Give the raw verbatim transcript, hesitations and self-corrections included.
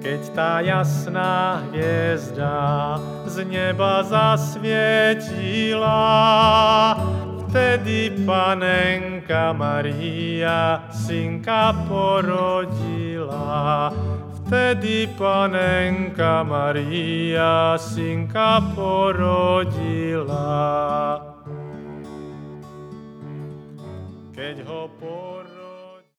Keď tá jasná hviezda z neba zasvietila, vtedy Panenka Mária synka porodila. Vtedy Panenka Mária synka porodila. Keď ho porodila,